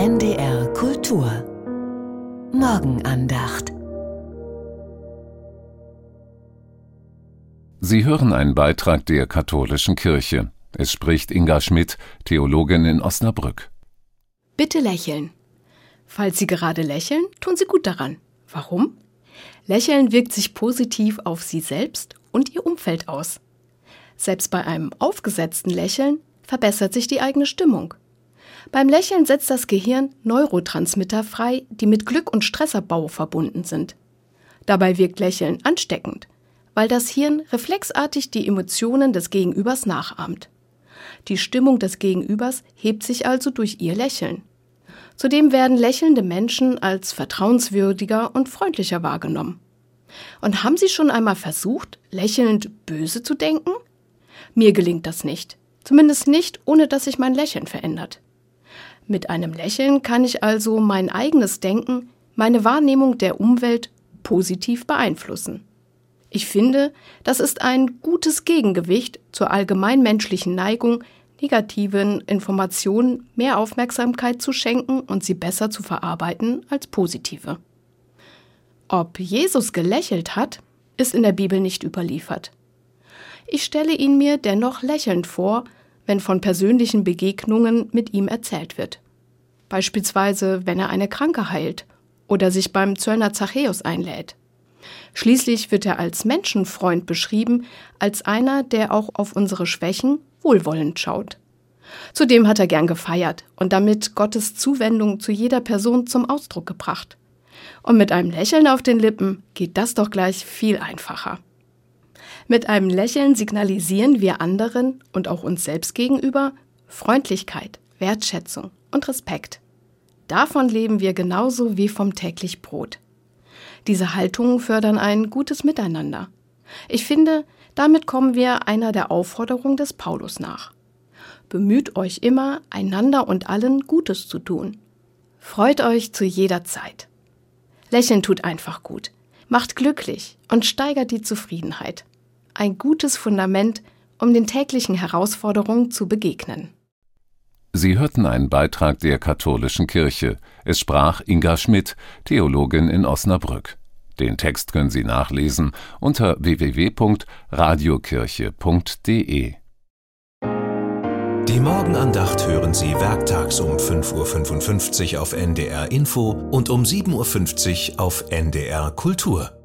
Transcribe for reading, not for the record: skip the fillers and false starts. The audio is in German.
NDR Kultur Morgenandacht. Sie hören einen Beitrag der Katholischen Kirche. Es spricht Inga Schmidt, Theologin in Osnabrück. Bitte lächeln. Falls Sie gerade lächeln, tun Sie gut daran. Warum? Lächeln wirkt sich positiv auf Sie selbst und Ihr Umfeld aus. Selbst bei einem aufgesetzten Lächeln verbessert sich die eigene Stimmung. Beim Lächeln setzt das Gehirn Neurotransmitter frei, die mit Glück und Stressabbau verbunden sind. Dabei wirkt Lächeln ansteckend, weil das Hirn reflexartig die Emotionen des Gegenübers nachahmt. Die Stimmung des Gegenübers hebt sich also durch ihr Lächeln. Zudem werden lächelnde Menschen als vertrauenswürdiger und freundlicher wahrgenommen. Und haben Sie schon einmal versucht, lächelnd böse zu denken? Mir gelingt das nicht. Zumindest nicht, ohne dass sich mein Lächeln verändert. Mit einem Lächeln kann ich also mein eigenes Denken, meine Wahrnehmung der Umwelt positiv beeinflussen. Ich finde, das ist ein gutes Gegengewicht zur allgemeinmenschlichen Neigung, negativen Informationen mehr Aufmerksamkeit zu schenken und sie besser zu verarbeiten als positive. Ob Jesus gelächelt hat, ist in der Bibel nicht überliefert. Ich stelle ihn mir dennoch lächelnd vor, wenn von persönlichen Begegnungen mit ihm erzählt wird. Beispielsweise, wenn er eine Kranke heilt oder sich beim Zöllner Zachäus einlädt. Schließlich wird er als Menschenfreund beschrieben, als einer, der auch auf unsere Schwächen wohlwollend schaut. Zudem hat er gern gefeiert und damit Gottes Zuwendung zu jeder Person zum Ausdruck gebracht. Und mit einem Lächeln auf den Lippen geht das doch gleich viel einfacher. Mit einem Lächeln signalisieren wir anderen und auch uns selbst gegenüber Freundlichkeit, Wertschätzung und Respekt. Davon leben wir genauso wie vom täglich Brot. Diese Haltungen fördern ein gutes Miteinander. Ich finde, damit kommen wir einer der Aufforderungen des Paulus nach. Bemüht euch immer, einander und allen Gutes zu tun. Freut euch zu jeder Zeit. Lächeln tut einfach gut, macht glücklich und steigert die Zufriedenheit. Ein gutes Fundament, um den täglichen Herausforderungen zu begegnen. Sie hörten einen Beitrag der Katholischen Kirche. Es sprach Inga Schmidt, Theologin in Osnabrück. Den Text können Sie nachlesen unter www.radiokirche.de. Die Morgenandacht hören Sie werktags um 5:55 Uhr auf NDR Info und um 7:50 Uhr auf NDR Kultur.